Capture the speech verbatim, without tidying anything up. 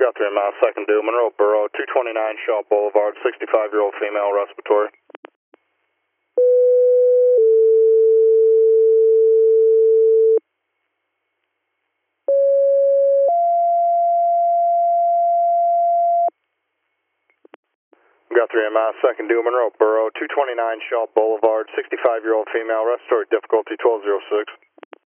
Guthrie, mile second due, Monroe Borough, two twenty-nine Shaw Boulevard, sixty-five-year-old female respiratory. Guthrie, mile second due, Monroe Borough, two twenty-nine Shaw Boulevard, sixty-five-year-old female respiratory difficulty twelve oh six.